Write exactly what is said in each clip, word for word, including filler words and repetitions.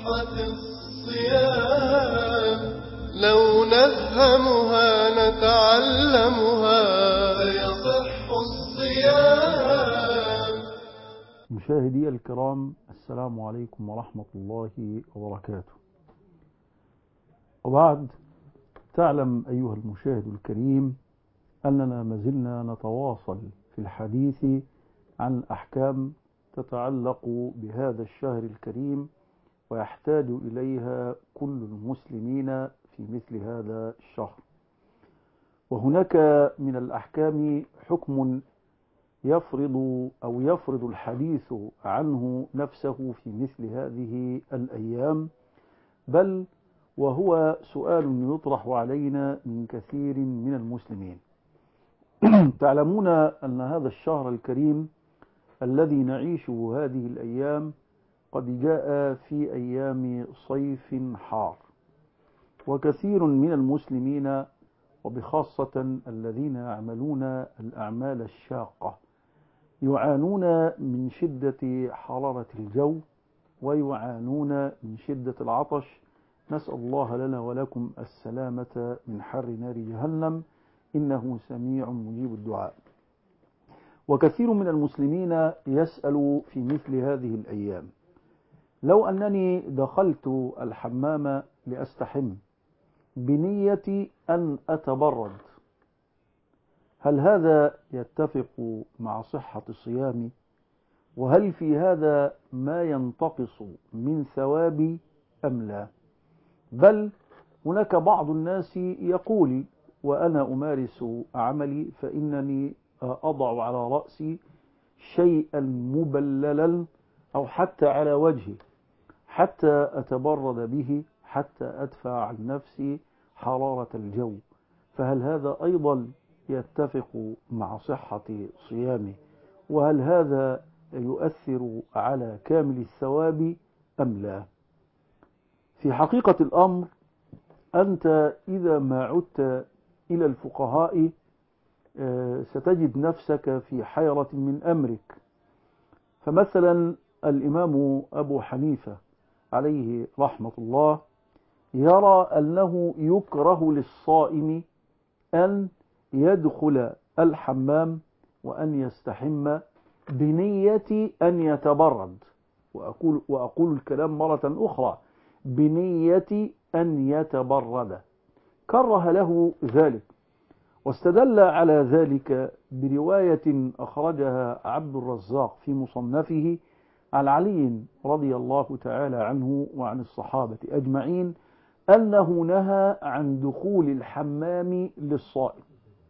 صحة الصيام لو نفهمها نتعلمها فيصح الصيام. مشاهدي الكرام، السلام عليكم ورحمة الله وبركاته. وبعد، تعلم أيها المشاهد الكريم أننا ما زلنا نتواصل في الحديث عن أحكام تتعلق بهذا الشهر الكريم ويحتاج إليها كل المسلمين في مثل هذا الشهر. وهناك من الأحكام حكم يفرض أو يفرض الحديث عنه نفسه في مثل هذه الأيام، بل وهو سؤال يطرح علينا من كثير من المسلمين. تعلمون أن هذا الشهر الكريم الذي نعيشه هذه الأيام قد جاء في أيام صيف حار، وكثير من المسلمين وبخاصة الذين يعملون الأعمال الشاقة يعانون من شدة حرارة الجو ويعانون من شدة العطش. نسأل الله لنا ولكم السلامة من حر نار جهنم، إنه سميع مجيب الدعاء. وكثير من المسلمين يسأل في مثل هذه الأيام: لو أنني دخلت الحمام لأستحم بنية أن أتبرد، هل هذا يتفق مع صحة صيامي؟ وهل في هذا ما ينتقص من ثوابي أم لا؟ بل هناك بعض الناس يقول وأنا أمارس عملي فإنني أضع على رأسي شيئا مبللا أو حتى على وجهي حتى أتبرد به حتى أدفع عن نفسي حرارة الجو، فهل هذا أيضا يتفق مع صحة صيامي؟ وهل هذا يؤثر على كامل الثواب أم لا؟ في حقيقة الأمر، أنت إذا ما عدت إلى الفقهاء ستجد نفسك في حيرة من أمرك. فمثلا الإمام أبو حنيفة عليه رحمة الله يرى أنه يكره للصائم أن يدخل الحمام وأن يستحم بنية أن يتبرد، وأقول, وأقول الكلام مرة أخرى، بنية أن يتبرد، كره له ذلك. واستدل على ذلك برواية أخرجها عبد الرزاق في مصنفه عن علي رضي الله تعالى عنه وعن الصحابة أجمعين أنه نهى عن دخول الحمام للصائم.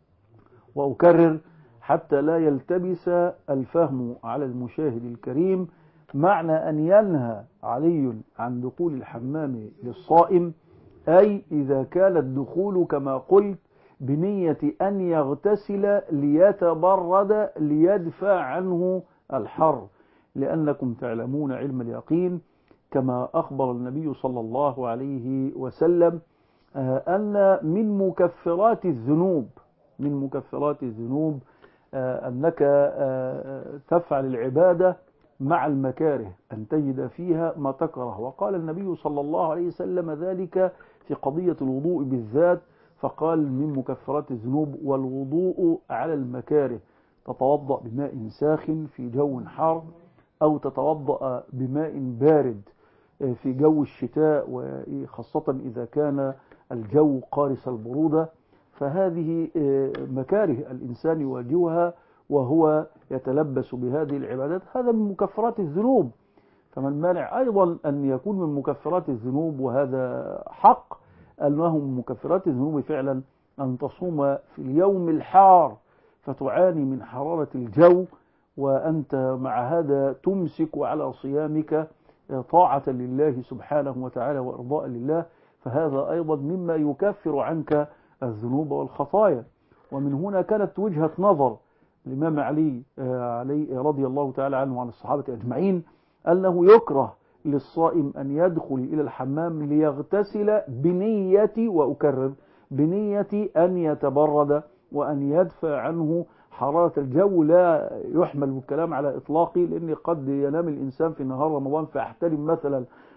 وأكرر حتى لا يلتبس الفهم على المشاهد الكريم، معنى أن ينهى علي عن دخول الحمام للصائم أي إذا كان الدخول كما قلت بنية أن يغتسل ليتبرد ليدفع عنه الحر، لأنكم تعلمون علم اليقين كما أخبر النبي صلى الله عليه وسلم أن من مكفرات الذنوب من مكفرات الذنوب أنك تفعل العبادة مع المكاره، أن تجد فيها ما تكره. وقال النبي صلى الله عليه وسلم ذلك في قضية الوضوء بالذات، فقال من مكفرات الذنوب والوضوء على المكاره، تتوضأ بماء ساخن في جو حار أو تتوضأ بماء بارد في جو الشتاء، وخاصة إذا كان الجو قارس البرودة، فهذه مكاره الإنسان يواجهها وهو يتلبس بهذه العبادات، هذا من مكفرات الذنوب. فمن مانع أيضا أن يكون من مكفرات الذنوب، وهذا حق، أنه من مكفرات الذنوب فعلا أن تصوم في اليوم الحار فتعاني من حرارة الجو، وأنت مع هذا تمسك على صيامك طاعة لله سبحانه وتعالى وإرضاء لله، فهذا أيضا مما يكفر عنك الذنوب والخطايا. ومن هنا كانت وجهة نظر الإمام علي علي رضي الله تعالى عنه وعن الصحابة أجمعين أنه يكره للصائم أن يدخل إلى الحمام ليغتسل بنية، وأكرر، بنية أن يتبرد وأن يدفع عنه حرارة الجو. لا يحمل بالكلام على إطلاقه، لأن قد ينام الإنسان في نهار رمضان فيحترم مثلا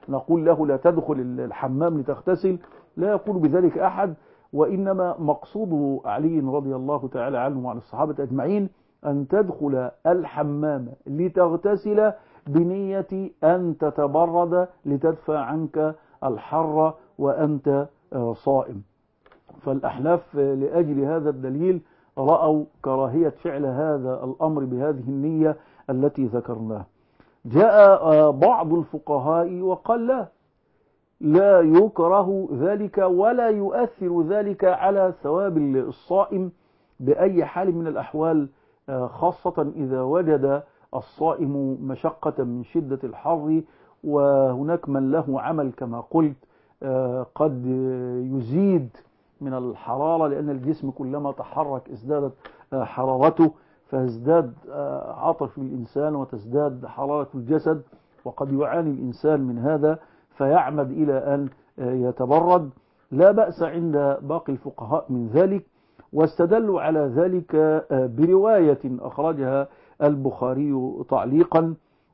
نقول له لا تدخل الحمام لتغتسل، لا يقول بذلك أحد، وإنما مقصود علي رضي الله تعالى عنه وعن الصحابة أجمعين أن تدخل الحمام لتغتسل بنية أن تتبرد لتدفع عنك الحر وأنت صائم. فالأحناف لأجل هذا الدليل رأوا كراهية فعل هذا الأمر بهذه النية التي ذكرناها. جاء بعض الفقهاء وقال لا لا يكره ذلك ولا يؤثر ذلك على ثواب الصائم بأي حال من الأحوال، خاصة إذا وجد الصائم مشقة من شدة الحر، وهناك من له عمل كما قلت قد يزيد من الحرارة، لأن الجسم كلما تحرك ازدادت حرارته، فازداد عطش الإنسان وتزداد حرارة الجسد، وقد يعاني الإنسان من هذا فيعمد إلى أن يتبرد. لا بأس عند باقي الفقهاء من ذلك، واستدلوا على ذلك برواية أخرجها البخاري تعليقا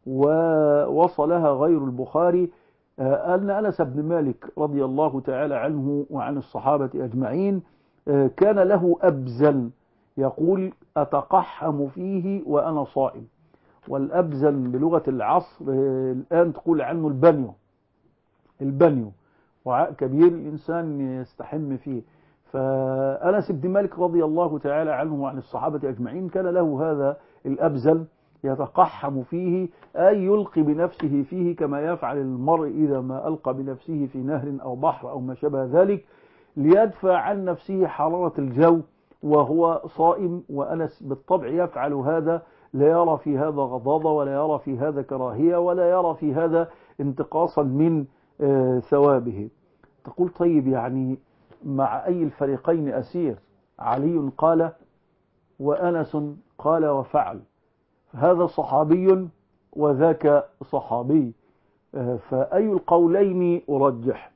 ووصلها غير البخاري، أن أنس بن مالك رضي الله تعالى عنه وعن الصحابة أجمعين كان له أبزل يقول أتقحم فيه وأنا صائم. والأبزل بلغة العصر الآن تقول عنه البنيو، البنيو وعاء كبير الإنسان يستحم فيه. فأنس بن مالك رضي الله تعالى عنه وعن الصحابة أجمعين كان له هذا الأبزل يتقحم فيه، أي يلقي بنفسه فيه كما يفعل المرء إذا ما ألقى بنفسه في نهر أو بحر أو ما شابه ذلك، ليدفع عن نفسه حرارة الجو وهو صائم. وأنس بالطبع يفعل هذا، لا يرى في هذا غضاضة ولا يرى في هذا كراهية ولا يرى في هذا انتقاصا من ثوابه. تقول طيب يعني مع أي الفريقين أسير؟ علي قال وأنس قال وفعل، هذا صحابي وذاك صحابي، فأي القولين أرجح؟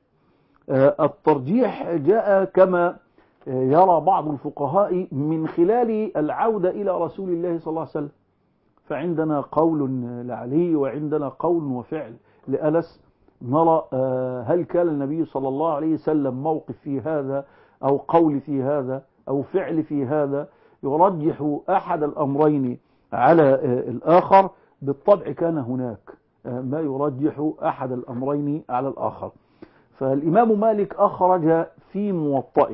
الترجيح جاء كما يرى بعض الفقهاء من خلال العودة إلى رسول الله صلى الله عليه وسلم، فعندنا قول لعلي وعندنا قول وفعل لأنس. نرى هل كان النبي صلى الله عليه وسلم موقف في هذا أو قول في هذا أو فعل في هذا يرجح أحد الأمرين على الآخر. بالطبع كان هناك ما يرجح أحد الأمرين على الآخر. فالإمام مالك أخرج في موطئه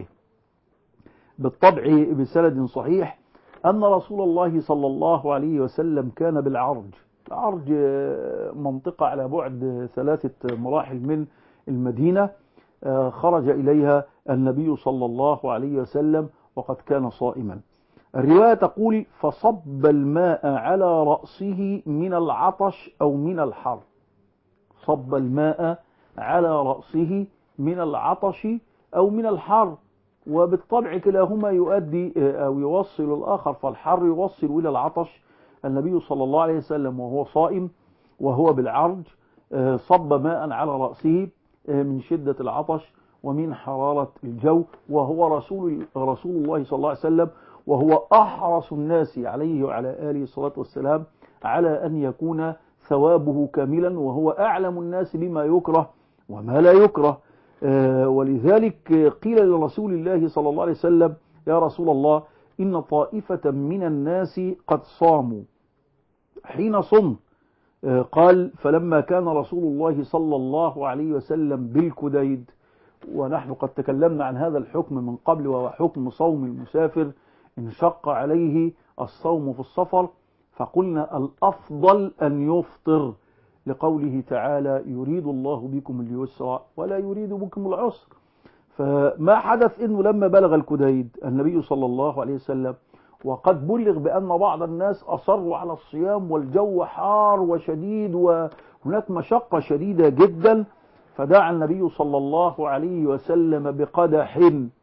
بالطبع بسند صحيح أن رسول الله صلى الله عليه وسلم كان بالعرج. العرج منطقة على بعد ثلاثة مراحل من المدينة، خرج إليها النبي صلى الله عليه وسلم وقد كان صائما. الرواية تقول فصب الماء على رأسه من العطش أو من الحر، صب الماء على رأسه من العطش أو من الحر، وبالطبع كلاهما يؤدي أو يوصل الآخر، فالحر يوصل إلى العطش. النبي صلى الله عليه وسلم وهو صائم وهو بالعرج صب ماء على رأسه من شدة العطش ومن حرارة الجو، وهو رسول رسول الله صلى الله عليه وسلم، وهو أحرص الناس عليه وعلى آله الصلاة والسلام على أن يكون ثوابه كاملا، وهو أعلم الناس بما يكره وما لا يكره. ولذلك قيل لرسول الله صلى الله عليه وسلم يا رسول الله إن طائفة من الناس قد صاموا حين صم. قال فلما كان رسول الله صلى الله عليه وسلم بالكديد، ونحن قد تكلمنا عن هذا الحكم من قبل وهو حكم صوم المسافر إن شق عليه الصوم في السفر، فقلنا الأفضل أن يفطر لقوله تعالى يريد الله بكم اليسر ولا يريد بكم العسر. فما حدث إنه لما بلغ الكديد النبي صلى الله عليه وسلم وقد بلغ بأن بعض الناس أصروا على الصيام والجو حار وشديد وهناك مشقة شديدة جدا، فدعا النبي صلى الله عليه وسلم بقدح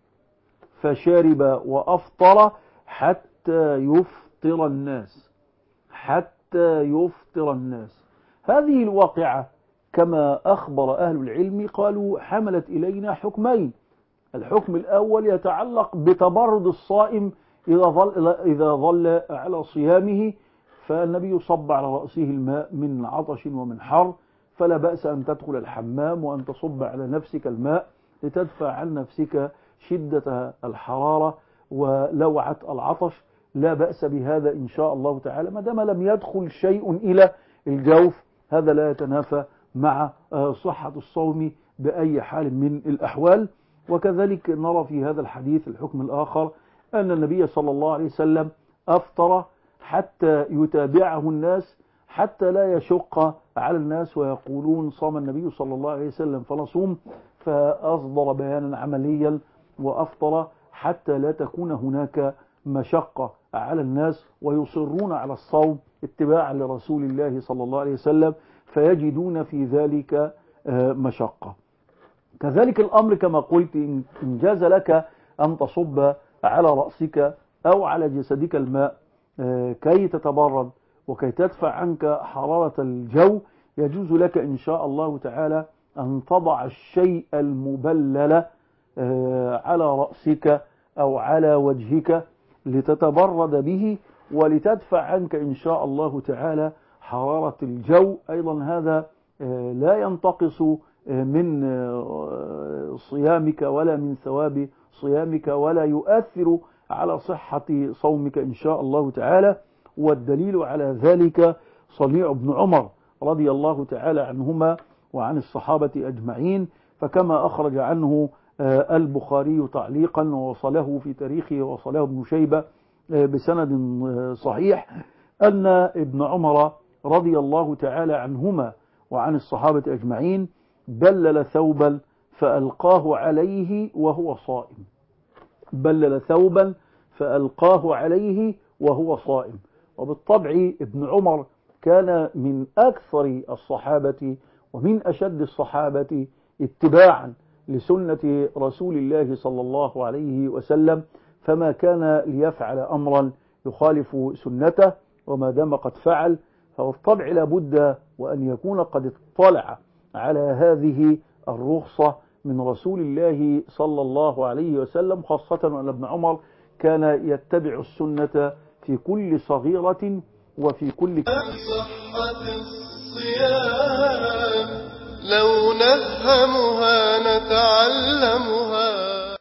فشرب وأفطر حتى يفطر الناس، حتى يفطر الناس. هذه الواقعة كما أخبر أهل العلم قالوا حملت إلينا حكمين. الحكم الأول يتعلق بتبرد الصائم إذا ظل, إذا ظل على صيامه، فالنبي صب على رأسه الماء من عطش ومن حر فلا بأس أن تدخل الحمام وأن تصب على نفسك الماء لتدفع عن نفسك شدة الحرارة ولوعة العطش، لا بأس بهذا إن شاء الله تعالى، ما دام لم يدخل شيء إلى الجوف. هذا لا يتنافى مع صحة الصوم بأي حال من الأحوال. وكذلك نرى في هذا الحديث الحكم الآخر أن النبي صلى الله عليه وسلم أفطر حتى يتابعه الناس، حتى لا يشق على الناس ويقولون صام النبي صلى الله عليه وسلم فنصوم، فأصدر بيانا عمليا وأفطر حتى لا تكون هناك مشقة على الناس ويصرون على الصوم اتباعا لرسول الله صلى الله عليه وسلم، فيجدون في ذلك مشقة. كذلك الأمر كما قلت، إن جاز لك أن تصب على رأسك أو على جسدك الماء كي تتبرد وكي تدفع عنك حرارة الجو، يجوز لك إن شاء الله تعالى أن تضع الشيء المبلل على رأسك أو على وجهك لتتبرد به ولتدفع عنك إن شاء الله تعالى حرارة الجو. أيضا هذا لا ينتقص من صيامك ولا من ثواب صيامك ولا يؤثر على صحة صومك إن شاء الله تعالى. والدليل على ذلك صنيع بن عمر رضي الله تعالى عنهما وعن الصحابة أجمعين، فكما أخرج عنه البخاري تعليقا ووصله في تاريخه ووصله ابن شيبة بسند صحيح أن ابن عمر رضي الله تعالى عنهما وعن الصحابة أجمعين بلل ثوبا فألقاه عليه وهو صائم، بلل ثوبا فألقاه عليه وهو صائم. وبالطبع ابن عمر كان من أكثر الصحابة ومن أشد الصحابة اتباعا لسنة رسول الله صلى الله عليه وسلم، فما كان ليفعل أمرا يخالف سنته، وما دام قد فعل فبالطبع لابد وأن يكون قد اطلع على هذه الرخصة من رسول الله صلى الله عليه وسلم، خاصة أن ابن عمر كان يتبع السنة في كل صغيرة وفي كل صحة الصيام لو نفهمها نتعلمها